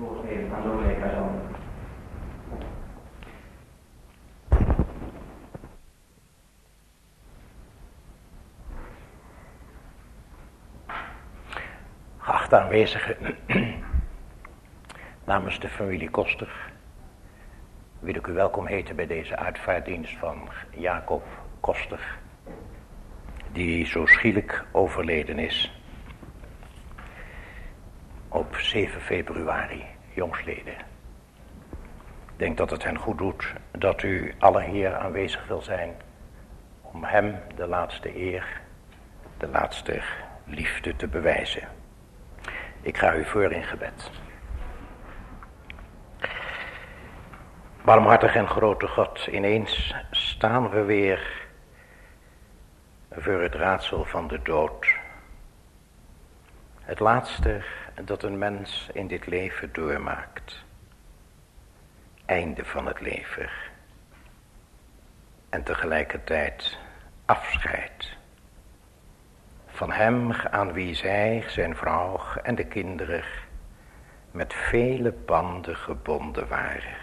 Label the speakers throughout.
Speaker 1: voorgeven aan dominee Kazan.
Speaker 2: Geachte aanwezigen, namens de familie Koster wil ik u welkom heten bij deze uitvaarddienst van Jacob Koster, die zo schielijk overleden is op 7 februari, jongstleden. Ik denk dat het hen goed doet dat u alle hier aanwezig wil zijn om hem de laatste eer, de laatste liefde te bewijzen. Ik ga u voor in gebed. Barmhartig en grote God, ineens staan we weer voor het raadsel van de dood. Het laatste dat een mens in dit leven doormaakt. Einde van het leven. En tegelijkertijd afscheid. Van hem aan wie zij, zijn vrouw en de kinderen met vele banden gebonden waren.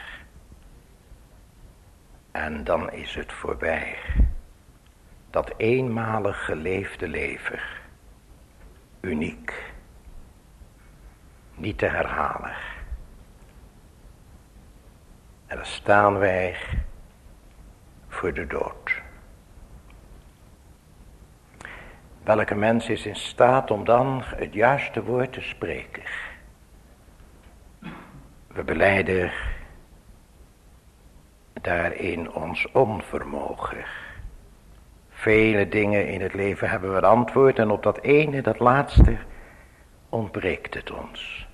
Speaker 2: En dan is het voorbij. Dat eenmalig geleefde leven. Uniek. Niet te herhalen. En dan staan wij voor de dood. Welke mens is in staat om dan het juiste woord te spreken? We belijden daarin ons onvermogen. Vele dingen in het leven hebben we het antwoord en op dat ene, dat laatste, ontbreekt het ons.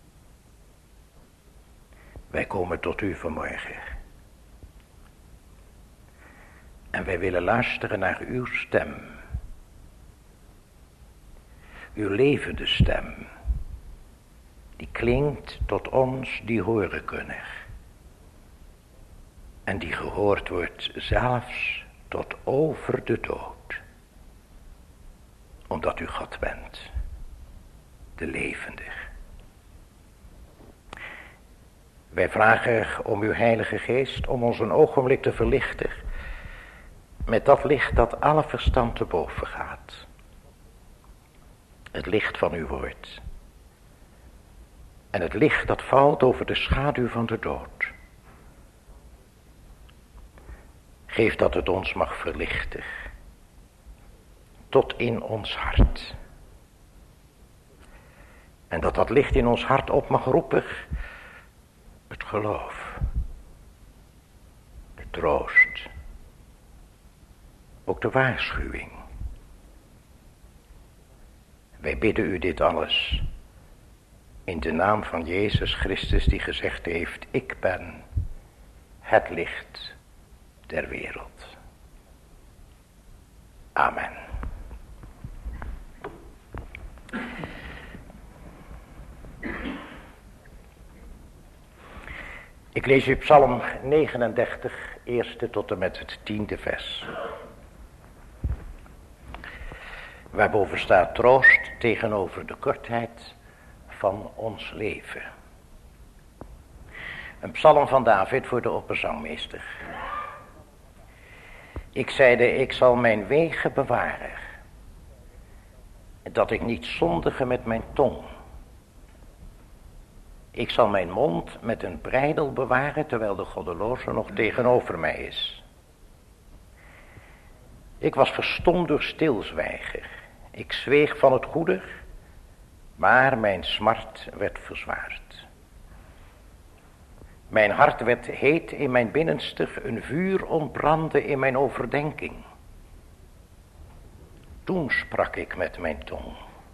Speaker 2: Wij komen tot u vanmorgen. En wij willen luisteren naar uw stem. Uw levende stem. Die klinkt tot ons die horen kunnen. En die gehoord wordt zelfs tot over de dood. Omdat u God bent. De levende. Wij vragen om uw heilige geest om ons een ogenblik te verlichten. Met dat licht dat alle verstand te boven gaat. Het licht van uw woord. En het licht dat valt over de schaduw van de dood. Geef dat het ons mag verlichten. Tot in ons hart. En dat dat licht in ons hart op mag roepen. Het geloof. De troost. Ook de waarschuwing. Wij bidden u dit alles. In de naam van Jezus Christus die gezegd heeft. Ik ben het licht der wereld. Amen. Ik lees u Psalm 39, eerste tot en met het 10e vers. Waarboven staat troost tegenover de kortheid van ons leven. Een psalm van David voor de opperzangmeester. Ik zeide, ik zal mijn wegen bewaren, dat ik niet zondige met mijn tong. Ik zal mijn mond met een breidel bewaren, terwijl de goddeloze nog tegenover mij is. Ik was verstomd door stilzwijgen. Ik zweeg van het goede, maar mijn smart werd verzwaard. Mijn hart werd heet in mijn binnenste, een vuur ontbrandde in mijn overdenking. Toen sprak ik met mijn tong.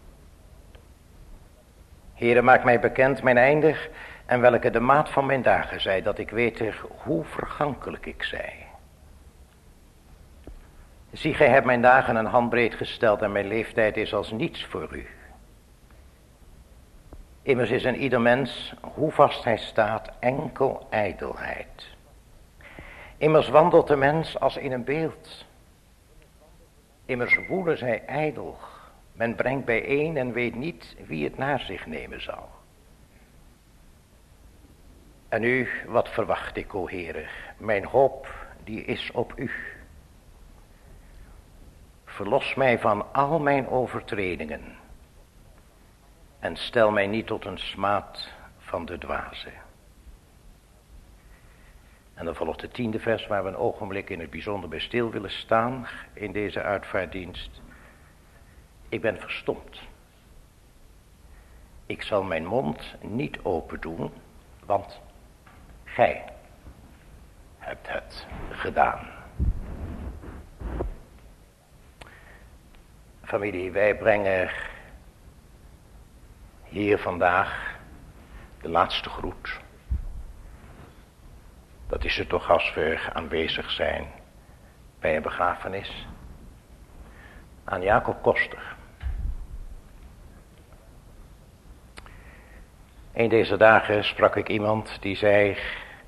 Speaker 2: Heere, maak mij bekend mijn einde en welke de maat van mijn dagen zij, dat ik weet hoe vergankelijk ik zij. Zie, gij hebt mijn dagen een handbreed gesteld en mijn leeftijd is als niets voor u. Immers is een ieder mens, hoe vast hij staat, enkel ijdelheid. Immers wandelt de mens als in een beeld. Immers woelen zij ijdel. Men brengt bijeen en weet niet wie het naar zich nemen zal. En nu, wat verwacht ik, o Heere? Mijn hoop, die is op u. Verlos mij van al mijn overtredingen. En stel mij niet tot een smaad van de dwaze. En dan volgt het 10e vers waar we een ogenblik in het bijzonder bij stil willen staan in deze uitvaarddienst. Ik ben verstomd. Ik zal mijn mond niet open doen, want gij hebt het gedaan. Familie, wij brengen hier vandaag de laatste groet. Dat is het toch als we aanwezig zijn bij een begrafenis. Aan Jacob Koster. Een deze dagen sprak ik iemand die zei: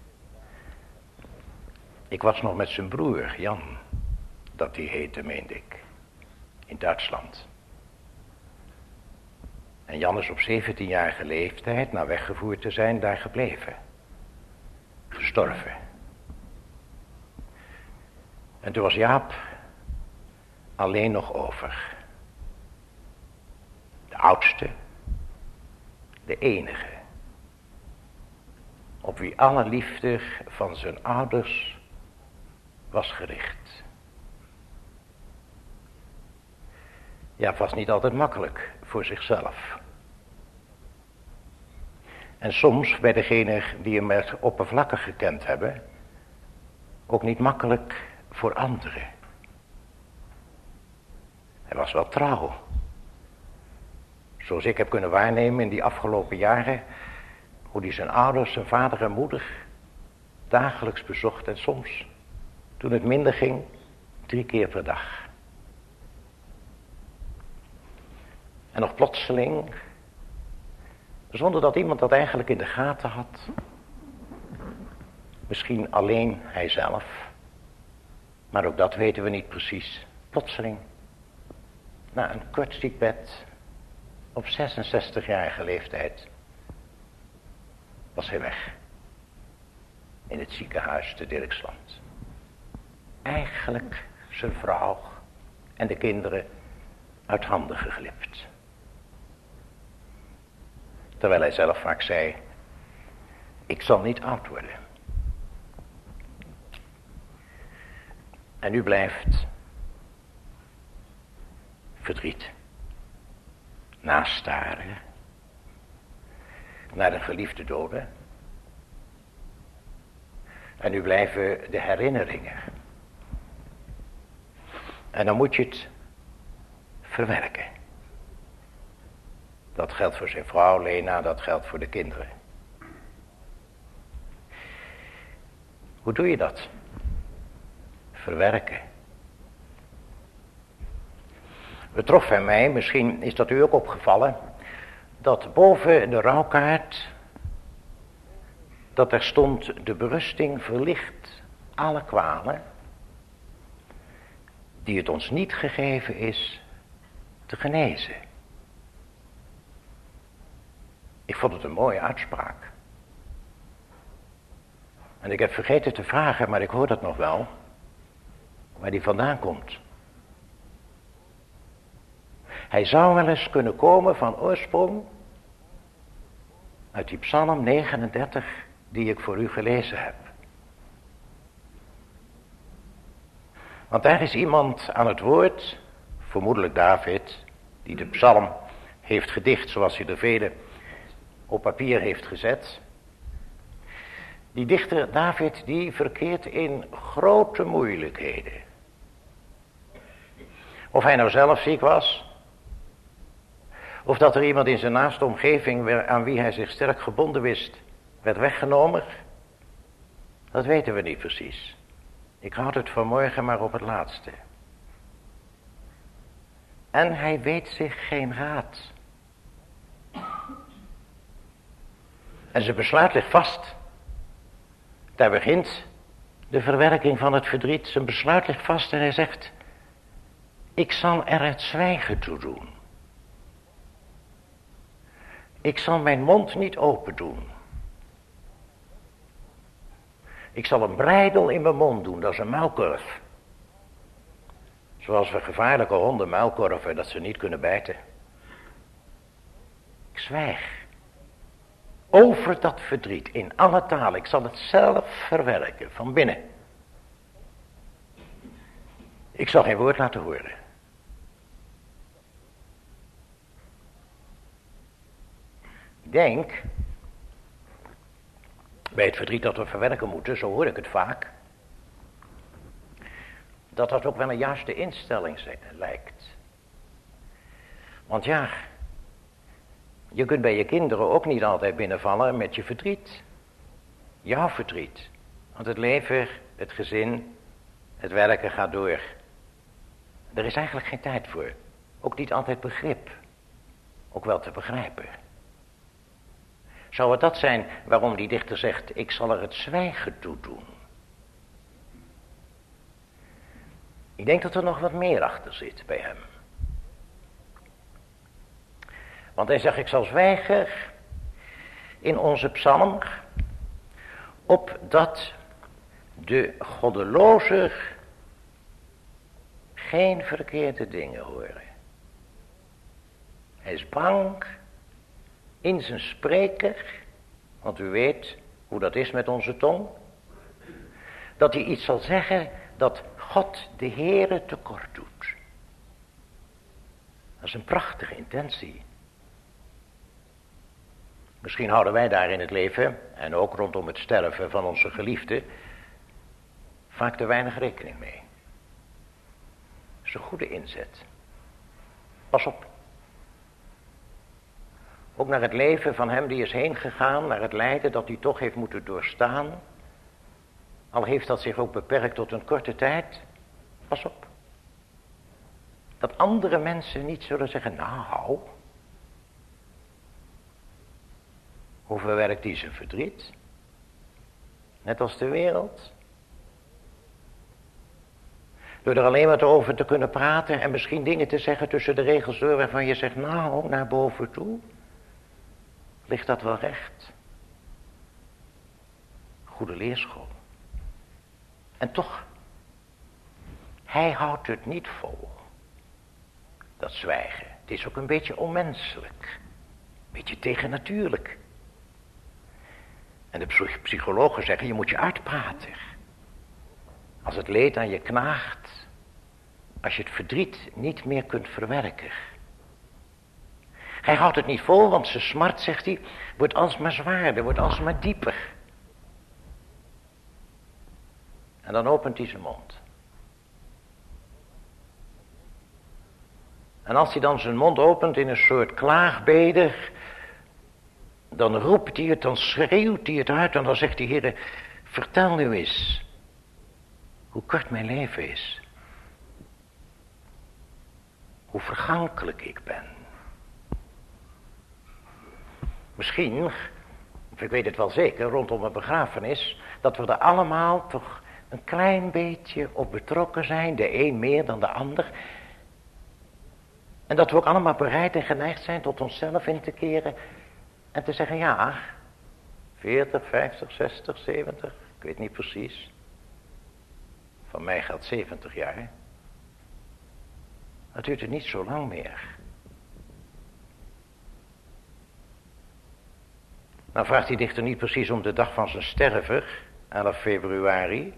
Speaker 2: ik was nog met zijn broer, Jan, dat die heette, meende ik, in Duitsland. En Jan is op 17-jarige leeftijd, na weggevoerd te zijn, daar gebleven. Gestorven. En toen was Jaap alleen nog over. De oudste, de enige, op wie alle liefde van zijn ouders was gericht. Jaap was niet altijd makkelijk voor zichzelf. En soms bij degenen die hem met oppervlakkig gekend hebben, ook niet makkelijk voor anderen. Hij was wel trouw. Zoals ik heb kunnen waarnemen in die afgelopen jaren, hoe hij zijn ouders, zijn vader en moeder dagelijks bezocht en soms, toen het minder ging, 3 keer per dag. En nog plotseling, zonder dat iemand dat eigenlijk in de gaten had, misschien alleen hijzelf, maar ook dat weten we niet precies, plotseling, na een kort ziekbed, op 66-jarige leeftijd, was hij weg. In het ziekenhuis te Dirksland. Eigenlijk zijn vrouw en de kinderen uit handen geglipt. Terwijl hij zelf vaak zei: ik zal niet oud worden. En nu blijft verdriet. Nastaren naar de geliefde doden. En nu blijven de herinneringen. En dan moet je het verwerken. Dat geldt voor zijn vrouw Lena, dat geldt voor de kinderen. Hoe doe je dat? Verwerken. Het trof bij mij, misschien is dat u ook opgevallen, dat boven de rouwkaart, dat er stond: de berusting verlicht alle kwalen, die het ons niet gegeven is te genezen. Ik vond het een mooie uitspraak. En ik heb vergeten te vragen, maar ik hoor dat nog wel, waar die vandaan komt. Hij zou wel eens kunnen komen van oorsprong uit die Psalm 39 die ik voor u gelezen heb. Want daar is iemand aan het woord, vermoedelijk David, die de psalm heeft gedicht zoals hij er vele op papier heeft gezet. Die dichter David, die verkeert in grote moeilijkheden. Of hij nou zelf ziek was, of dat er iemand in zijn naaste omgeving aan wie hij zich sterk gebonden wist, werd weggenomen, dat weten we niet precies. Ik houd het vanmorgen maar op het laatste. En hij weet zich geen raad. En zijn besluit ligt vast. Daar begint de verwerking van het verdriet. Zijn besluit ligt vast en hij zegt: ik zal er het zwijgen toe doen. Ik zal mijn mond niet open doen. Ik zal een breidel in mijn mond doen, dat is een muilkorf. Zoals we gevaarlijke honden muilkorven, dat ze niet kunnen bijten. Ik zwijg. Over dat verdriet, in alle talen. Ik zal het zelf verwerken, van binnen. Ik zal geen woord laten horen. Ik denk, bij het verdriet dat we verwerken moeten, zo hoor ik het vaak, dat dat ook wel een juiste instelling lijkt. Want ja, je kunt bij je kinderen ook niet altijd binnenvallen met je verdriet. Jouw verdriet. Want het leven, het gezin, het werken gaat door. Er is eigenlijk geen tijd voor. Ook niet altijd begrip. Ook wel te begrijpen. Zou het dat zijn waarom die dichter zegt, ik zal er het zwijgen toe doen? Ik denk dat er nog wat meer achter zit bij hem. Want hij zegt, ik zal zwijgen in onze psalm, opdat de goddelozen geen verkeerde dingen horen. Hij is bang in zijn spreken, want u weet hoe dat is met onze tong, dat hij iets zal zeggen dat God de Heere tekort doet. Dat is een prachtige intentie. Misschien houden wij daar in het leven, en ook rondom het sterven van onze geliefden, vaak te weinig rekening mee. Dat is een goede inzet. Pas op. Ook naar het leven van hem die is heen gegaan, naar het lijden dat hij toch heeft moeten doorstaan. Al heeft dat zich ook beperkt tot een korte tijd. Pas op. Dat andere mensen niet zullen zeggen, nou, hoe verwerkt hij zijn verdriet? Net als de wereld. Door er alleen maar over te kunnen praten en misschien dingen te zeggen tussen de regels door waarvan je zegt, nou, naar boven toe. Ligt dat wel recht? Goede leerschool. En toch, hij houdt het niet vol. Dat zwijgen. Het is ook een beetje onmenselijk. Een beetje tegennatuurlijk. En de psychologen zeggen, je moet je uitpraten. Als het leed aan je knaagt. Als je het verdriet niet meer kunt verwerken. Hij houdt het niet vol, want zijn smart, zegt hij, wordt alsmaar zwaarder, wordt alsmaar dieper. En dan opent hij zijn mond. En als hij dan zijn mond opent in een soort klaagbede, dan roept hij het, dan schreeuwt hij het uit en dan zegt hij, Heere, vertel nu eens hoe kort mijn leven is. Hoe vergankelijk ik ben. Misschien, of ik weet het wel zeker, rondom een begrafenis, dat we er allemaal toch een klein beetje op betrokken zijn, de een meer dan de ander. En dat we ook allemaal bereid en geneigd zijn tot onszelf in te keren en te zeggen, ja, 40, 50, 60, 70, ik weet niet precies. Van mij geldt 70 jaar. Dat duurt er niet zo lang meer. Nou vraagt die dichter niet precies om de dag van zijn sterven, 11 februari.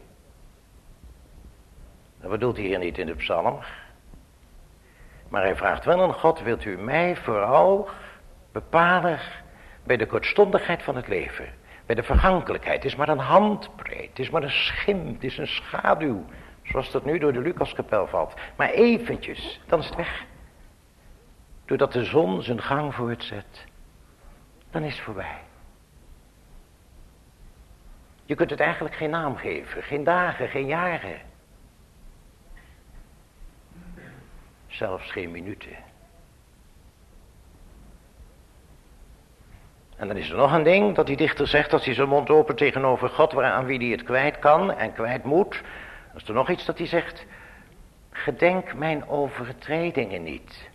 Speaker 2: Dat bedoelt hij hier niet in de psalm. Maar hij vraagt wel aan God, wilt u mij vooral bepalen bij de kortstondigheid van het leven. Bij de vergankelijkheid. Het is maar een handbreed, het is maar een schim, het is een schaduw. Zoals dat nu door de Lucaskapel valt. Maar eventjes, dan is het weg. Doordat de zon zijn gang voortzet, dan is het voorbij. Je kunt het eigenlijk geen naam geven, geen dagen, geen jaren. Zelfs geen minuten. En dan is er nog een ding dat die dichter zegt als hij zijn mond opent tegenover God aan wie hij het kwijt kan en kwijt moet. Dan is er nog iets dat hij zegt. Gedenk mijn overtredingen niet.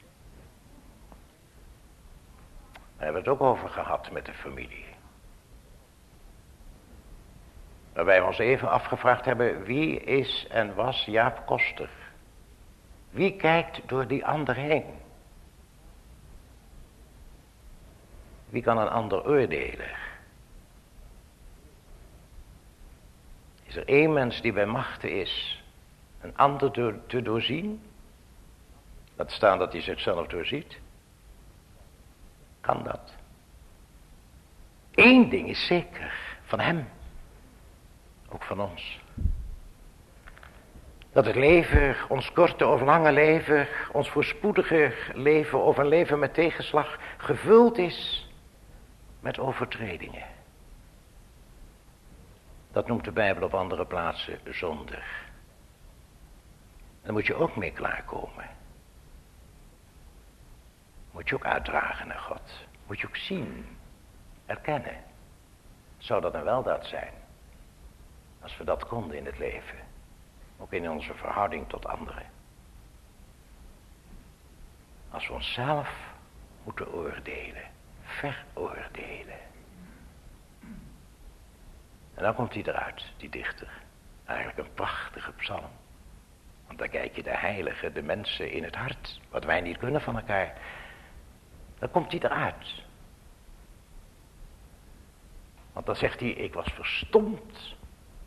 Speaker 2: Daar hebben we het ook over gehad met de familie. Waarbij we ons even afgevraagd hebben, wie is en was Jaap Koster? Wie kijkt door die ander heen? Wie kan een ander oordelen? Is er één mens die bij machte is een ander te doorzien? Laat staan dat hij zichzelf doorziet. Kan dat? Eén ding is zeker, van hem, ook van ons. Dat het leven, ons korte of lange leven, ons voorspoedige leven of een leven met tegenslag, gevuld is met overtredingen. Dat noemt de Bijbel op andere plaatsen zonde. Daar moet je ook mee klaarkomen. Moet je ook uitdragen naar God. Moet je ook zien, erkennen. Zou dat een weldaad zijn? Als we dat konden in het leven. Ook in onze verhouding tot anderen. Als we onszelf moeten oordelen. Veroordelen. En dan komt hij eruit, die dichter. Eigenlijk een prachtige psalm. Want dan kijk je de heiligen, de mensen in het hart. Wat wij niet kunnen van elkaar. Dan komt hij eruit. Want dan zegt hij, ik was verstomd.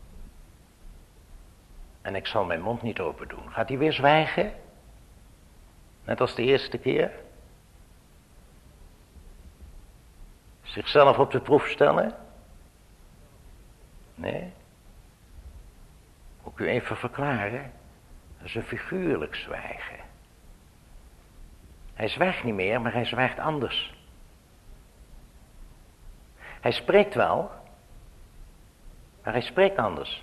Speaker 2: En ik zal mijn mond niet open doen. Gaat hij weer zwijgen? Net als de eerste keer? Zichzelf op de proef stellen? Nee. Moet ik u even verklaren? Dat is een figuurlijk zwijgen. Hij zwijgt niet meer, maar hij zwijgt anders. Hij spreekt wel, maar hij spreekt anders.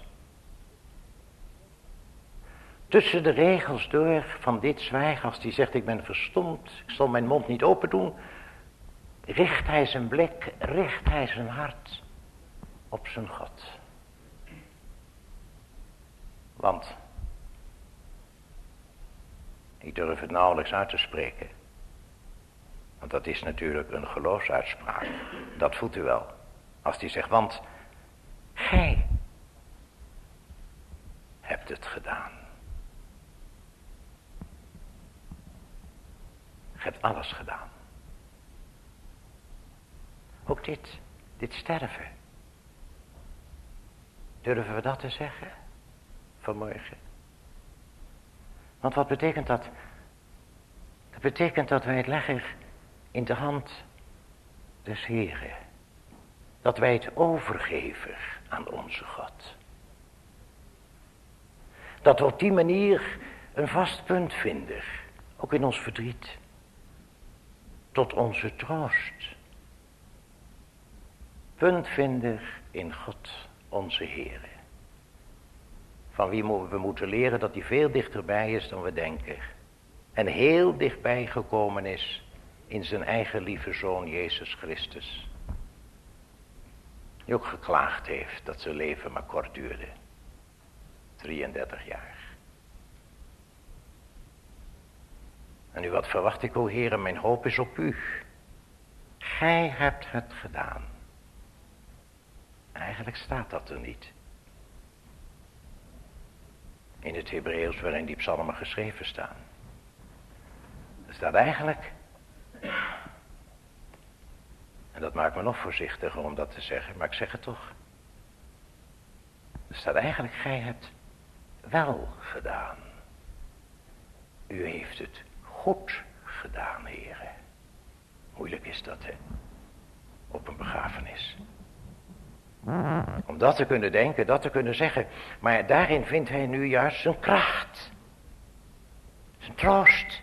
Speaker 2: Tussen de regels door van dit zwijgen, als hij zegt ik ben verstomd, ik zal mijn mond niet open doen, richt hij zijn blik, richt hij zijn hart op zijn God. Want, ik durf het nauwelijks uit te spreken, want dat is natuurlijk een geloofsuitspraak, dat voelt u wel. Als hij zegt, want gij hebt het gedaan. Je hebt alles gedaan. Ook dit sterven. Durven we dat te zeggen? Vanmorgen. Want wat betekent dat? Dat betekent dat wij het leggen in de hand des Heren. Dat wij het overgeven aan onze God. Dat we op die manier een vast punt vinden. Ook in ons verdriet. Tot onze troost. Puntvinder in God onze Heere. Van wie we moeten leren dat hij veel dichterbij is dan we denken. En heel dichtbij gekomen is in zijn eigen lieve Zoon Jezus Christus. Die ook geklaagd heeft dat zijn leven maar kort duurde. 33 jaar. En nu wat verwacht ik, o Heere, mijn hoop is op u. Gij hebt het gedaan. Eigenlijk staat dat er niet. In het Hebreeuws waarin die psalmen geschreven staan. Er staat eigenlijk, en dat maakt me nog voorzichtiger om dat te zeggen, maar ik zeg het toch. Er staat eigenlijk, gij hebt wel gedaan. U heeft het goed gedaan, heren. Moeilijk is dat, hè? Op een begrafenis. Om dat te kunnen denken, dat te kunnen zeggen. Maar daarin vindt hij nu juist zijn kracht. Zijn troost.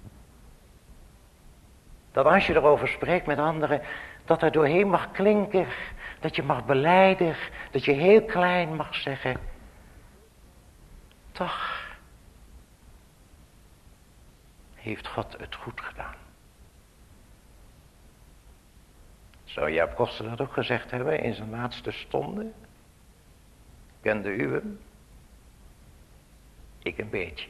Speaker 2: Dat als je erover spreekt met anderen, dat er doorheen mag klinken. Dat je mag belijden. Dat je heel klein mag zeggen. Toch heeft God het goed gedaan. Zou Jaap Koster dat ook gezegd hebben in zijn laatste stonde? Kende u hem? Ik een beetje.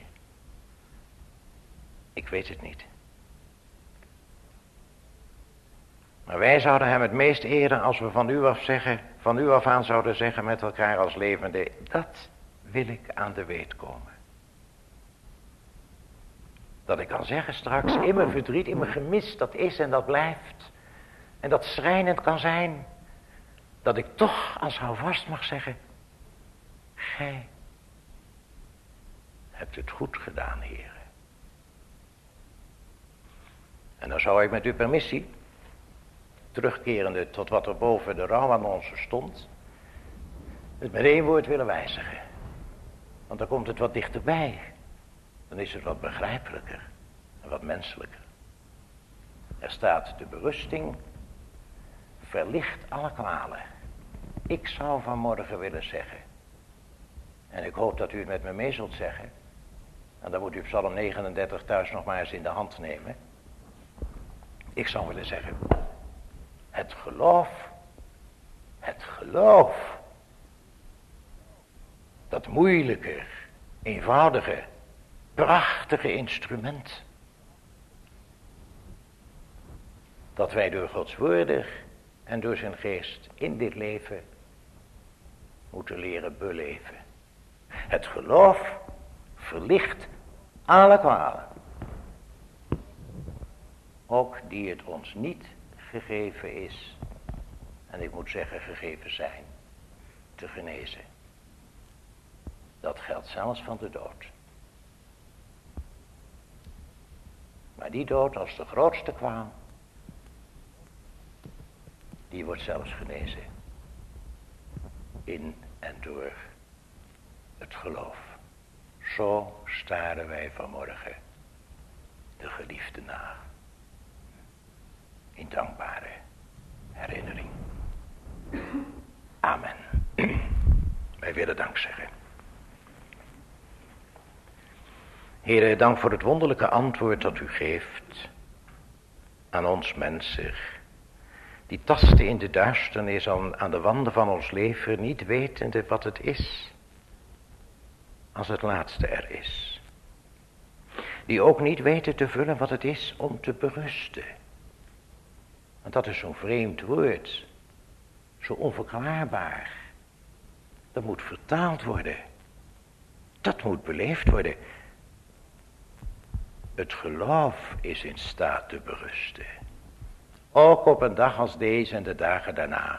Speaker 2: Ik weet het niet. Maar wij zouden hem het meest eren als we van u af aan zouden zeggen met elkaar als levende, dat wil ik aan de weet komen. Dat ik kan zeggen straks, in mijn verdriet, in mijn gemis, dat is en dat blijft. En dat schrijnend kan zijn. Dat ik toch als houvast mag zeggen, gij hebt het goed gedaan, heren. En dan zou ik met uw permissie, terugkerende tot wat er boven de rouwannonce stond, het met één woord willen wijzigen. Want dan komt het wat dichterbij. Dan is het wat begrijpelijker en wat menselijker. Er staat de berusting, verlicht alle kwalen. Ik zou vanmorgen willen zeggen, en ik hoop dat u het met me mee zult zeggen, en dan moet u Psalm 39 thuis nog maar eens in de hand nemen. Ik zou willen zeggen, het geloof, dat moeilijke, eenvoudige, prachtige instrument, dat wij door Gods woorden en door zijn geest in dit leven moeten leren beleven. Het geloof verlicht alle kwalen, ook die het ons niet gegeven is, en ik moet zeggen gegeven zijn, te genezen. Dat geldt zelfs van de dood. Maar die dood als de grootste kwaal, die wordt zelfs genezen. In en door het geloof. Zo staren wij vanmorgen de geliefde na. In dankbare herinnering. Amen. Wij willen dank zeggen. Heere, dank voor het wonderlijke antwoord dat u geeft aan ons mensen, die tasten in de duisternis aan de wanden van ons leven, niet wetende wat het is, als het laatste er is. Die ook niet weten te vullen wat het is om te berusten. Want dat is zo'n vreemd woord, zo onverklaarbaar. Dat moet vertaald worden. Dat moet beleefd worden. Het geloof is in staat te berusten. Ook op een dag als deze en de dagen daarna.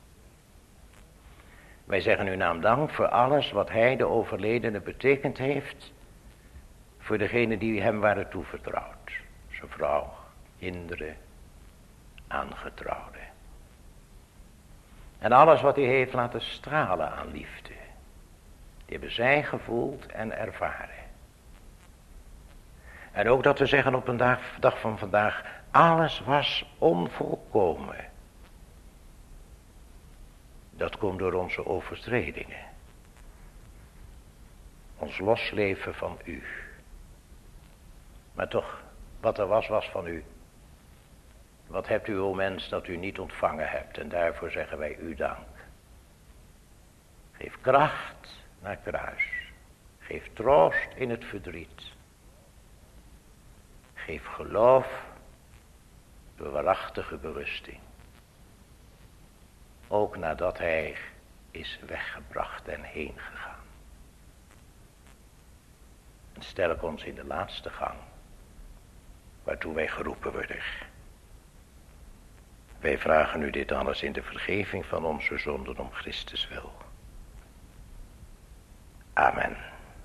Speaker 2: Wij zeggen uw naam dank voor alles wat hij, de overledene, betekend heeft. Voor degenen die hem waren toevertrouwd. Zijn vrouw, kinderen, aangetrouwden. En alles wat hij heeft laten stralen aan liefde. Die hebben zij gevoeld en ervaren. En ook dat we zeggen op een dag van vandaag, alles was onvolkomen. Dat komt door onze overtredingen. Ons losleven van u. Maar toch, wat er was, was van u. Wat hebt u, o mens, dat u niet ontvangen hebt, en daarvoor zeggen wij u dank. Geef kracht naar kruis. Geef troost in het verdriet. Geef geloof door waarachtige berusting. Ook nadat hij is weggebracht en heen gegaan. En sterk ons in de laatste gang, waartoe wij geroepen worden. Wij vragen u dit alles in de vergeving van onze zonden om Christus wil. Amen.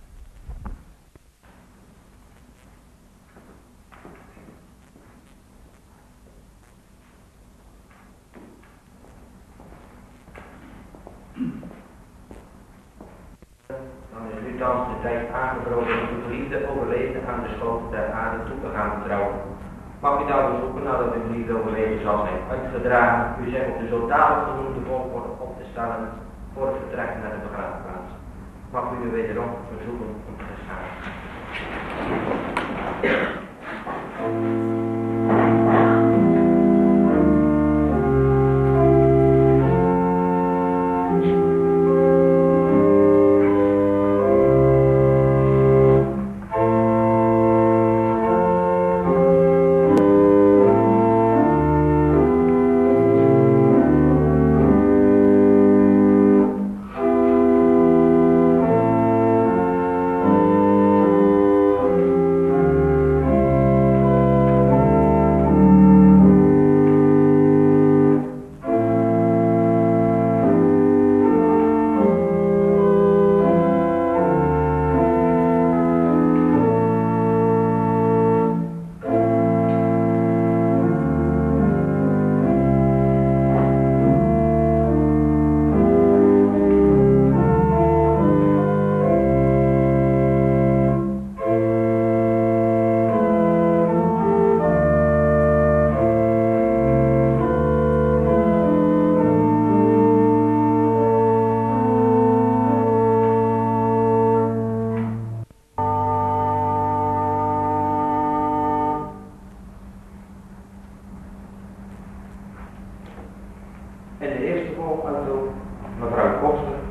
Speaker 1: Dan is nu thans de tijd aangebroken om uw geliefde overleden aan de schoot der aarde toe te gaan trouwen. Mag u daar bezoeken nadat uw geliefde overleden zal zijn uitgedragen, u zich op de zodanig genoemde volgorde op te stellen voor het vertrek naar de begraafplaats. Mag u wederom verzoeken om te gaan.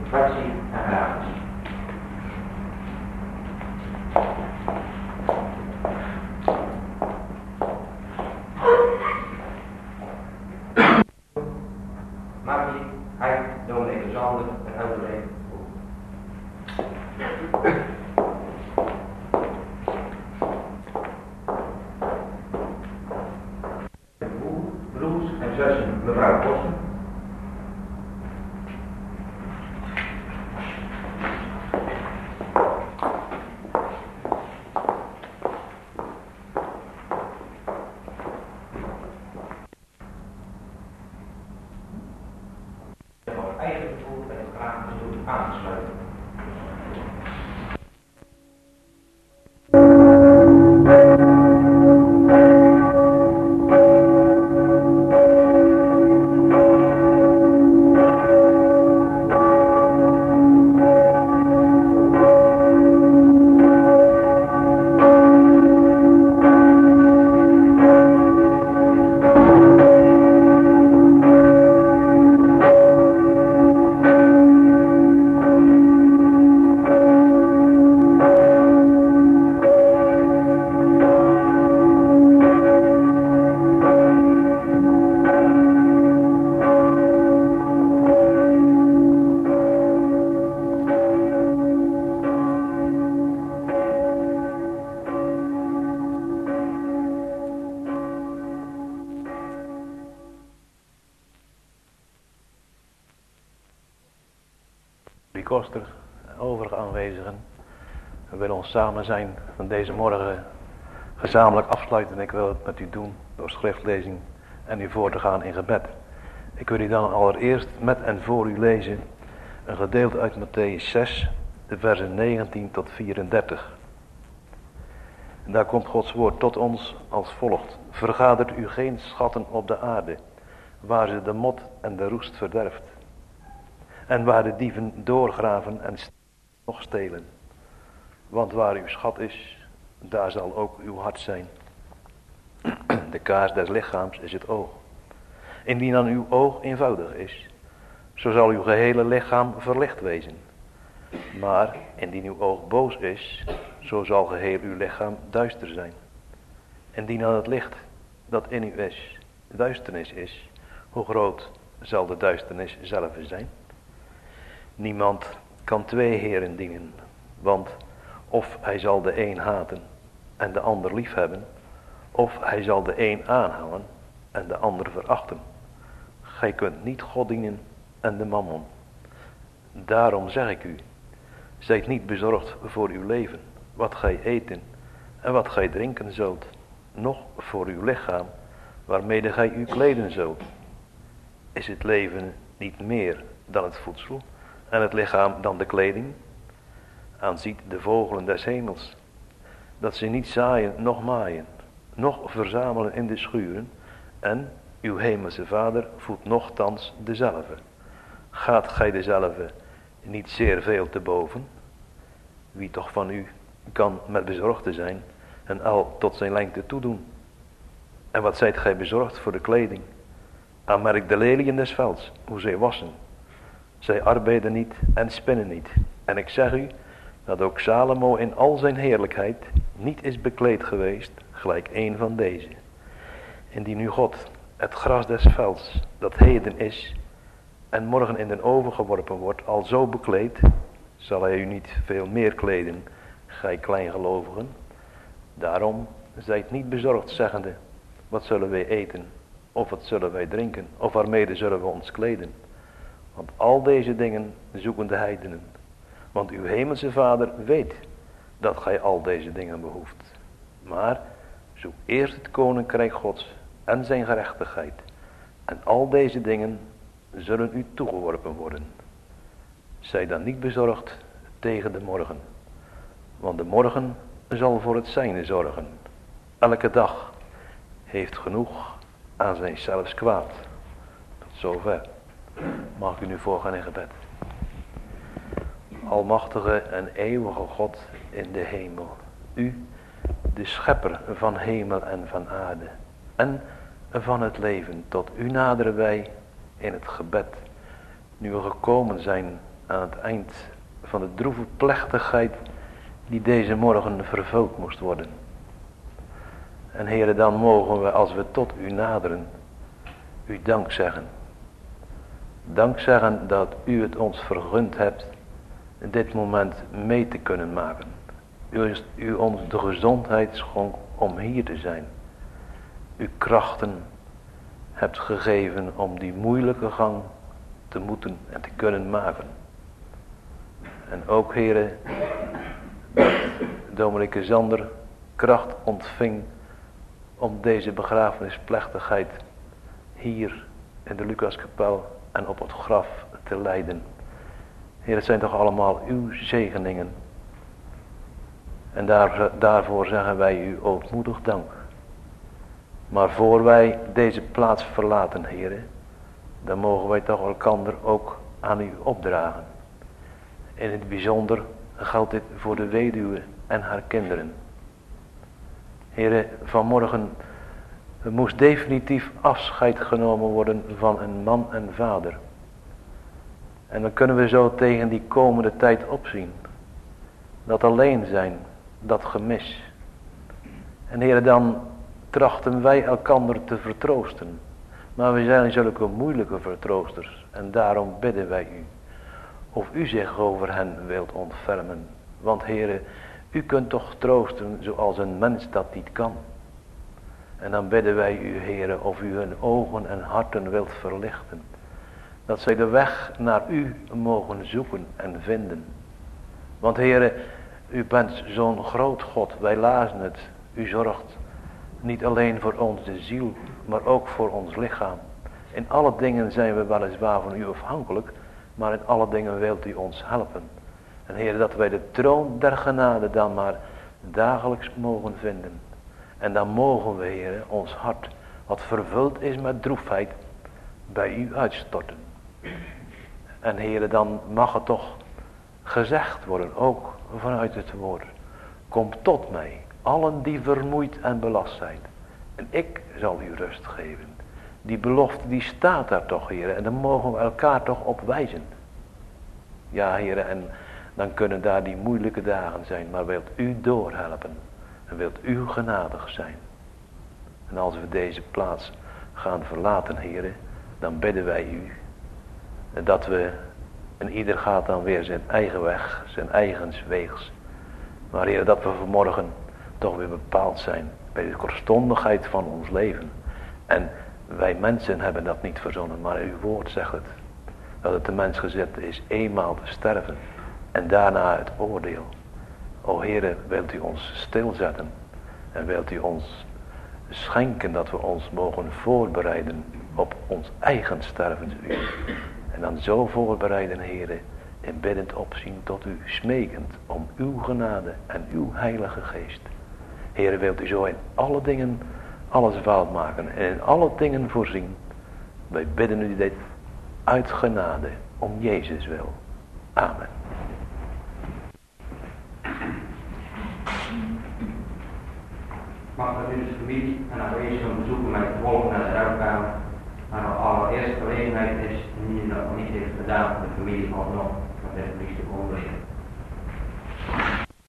Speaker 1: fractie en gratis. Markie, hij, dominee de Zander en Elderleen. Broers en zussen, mevrouw Bossen. Eigen gevoel bij het graag bezoek aansluiten.
Speaker 3: Koster, overige aanwezigen, we willen ons samen zijn van deze morgen gezamenlijk afsluiten. Ik wil het met u doen door schriftlezing en u voor te gaan in gebed. Ik wil u dan allereerst met en voor u lezen een gedeelte uit Mattheüs 6, de versen 19 tot 34. En daar komt Gods woord tot ons als volgt. Vergadert u geen schatten op de aarde, waar ze de mot en de roest verderft. En waar de dieven doorgraven en nog stelen. Want waar uw schat is, daar zal ook uw hart zijn. De kaars des lichaams is het oog. Indien dan uw oog eenvoudig is, zo zal uw gehele lichaam verlicht wezen. Maar indien uw oog boos is, zo zal geheel uw lichaam duister zijn. Indien dan het licht dat in u is, duisternis is, hoe groot zal de duisternis zelf zijn? Niemand kan twee heren dienen, want of hij zal de een haten en de ander liefhebben, of hij zal de een aanhangen en de ander verachten. Gij kunt niet God dienen en de mammon. Daarom zeg ik u, zijt niet bezorgd voor uw leven, wat gij eten en wat gij drinken zult, noch voor uw lichaam, waarmede gij u kleden zult. Is het leven niet meer dan het voedsel en het lichaam dan de kleding? Aanziet de vogelen des hemels, dat ze niet zaaien, noch maaien, noch verzamelen in de schuren, en uw hemelse Vader voedt nochtans dezelve. Gaat gij dezelve niet zeer veel te boven? Wie toch van u kan met bezorgde zijn en al tot zijn lengte toedoen? En wat zijt gij bezorgd voor de kleding? Aanmerk de leliën des velds, hoe zij wassen. Zij arbeiden niet en spinnen niet. En ik zeg u, dat ook Salomo in al zijn heerlijkheid niet is bekleed geweest, gelijk een van deze. Indien nu God het gras des velds, dat heden is, en morgen in den oven geworpen wordt, al zo bekleed, zal hij u niet veel meer kleden, gij kleingelovigen. Daarom zijt niet bezorgd, zeggende, wat zullen wij eten, of wat zullen wij drinken, of waarmede zullen we ons kleden. Want al deze dingen zoeken de heidenen. Want uw hemelse Vader weet dat gij al deze dingen behoeft. Maar zoek eerst het koninkrijk Gods en zijn gerechtigheid. En al deze dingen zullen u toegeworpen worden. Zij dan niet bezorgd tegen de morgen. Want de morgen zal voor het zijne zorgen. Elke dag heeft genoeg aan zijn zelfs kwaad. Tot zover. Mag ik u nu voorgaan in gebed. Almachtige en eeuwige God in de hemel. U, de schepper van hemel en van aarde. En van het leven. Tot u naderen wij in het gebed. Nu we gekomen zijn aan het eind van de droeve plechtigheid die deze morgen vervuld moest worden. En Heere, dan mogen we, als we tot u naderen, u dank zeggen. Dank zeggen dat u het ons vergund hebt in dit moment mee te kunnen maken. U ons de gezondheid schonk om hier te zijn. U krachten hebt gegeven om die moeilijke gang te moeten en te kunnen maken. En ook, Heere, dat Dominique Zander kracht ontving om deze begrafenisplechtigheid hier in de Lucaskapel en op het graf te leiden. Heer, het zijn toch allemaal uw zegeningen. En daarvoor zeggen wij u ootmoedig dank. Maar voor wij deze plaats verlaten, Heer, dan mogen wij toch elkander ook aan u opdragen. In het bijzonder geldt dit voor de weduwe en haar kinderen. Heer, vanmorgen moest definitief afscheid genomen worden van een man en vader. En dan kunnen we zo tegen die komende tijd opzien. Dat alleen zijn, dat gemis. En Heer, dan trachten wij elkander te vertroosten. Maar we zijn zulke moeilijke vertroosters. En daarom bidden wij u. Of u zich over hen wilt ontfermen. Want Heer, u kunt toch troosten zoals een mens dat niet kan. En dan bidden wij u, Heer, of u hun ogen en harten wilt verlichten. Dat zij de weg naar u mogen zoeken en vinden. Want Heer, u bent zo'n groot God. Wij lazen het. U zorgt niet alleen voor onze ziel, maar ook voor ons lichaam. In alle dingen zijn we weliswaar van u afhankelijk, maar in alle dingen wilt u ons helpen. En Heer, dat wij de troon der genade dan maar dagelijks mogen vinden. En dan mogen we, Heer, ons hart, wat vervuld is met droefheid, bij u uitstorten. En Heer, dan mag het toch gezegd worden, ook vanuit het woord. Kom tot mij, allen die vermoeid en belast zijn. En ik zal u rust geven. Die belofte die staat daar toch, Heer. En dan mogen we elkaar toch op wijzen. Ja, Heer, en dan kunnen daar die moeilijke dagen zijn. Maar wilt u doorhelpen. En wilt u genadig zijn. En als we deze plaats gaan verlaten, Heer, dan bidden wij u. Dat we, en ieder gaat dan weer zijn eigen weg, zijn eigen weegs. Maar Heer, dat we vanmorgen toch weer bepaald zijn bij de kortstondigheid van ons leven. En wij mensen hebben dat niet verzonnen, maar uw woord zegt het. Dat het de mens gezet is eenmaal te sterven en daarna het oordeel. O Heere, wilt u ons stilzetten en wilt u ons schenken dat we ons mogen voorbereiden op ons eigen stervensuur. En dan zo voorbereiden, Heere, in biddend opzien tot u, smekend om uw genade en uw heilige geest. Heere, wilt u zo in alle dingen alles fout maken en in alle dingen voorzien. Wij bidden u dit uit genade om Jezus wil. Amen.
Speaker 1: Mag dat u de familie en aanwezigen bezoeken met het volk naar de ruimkamer. Maar de allereerste gelegenheid is, indien u dat nog niet heeft gedaan, de familie alsnog met de priester onderrichten.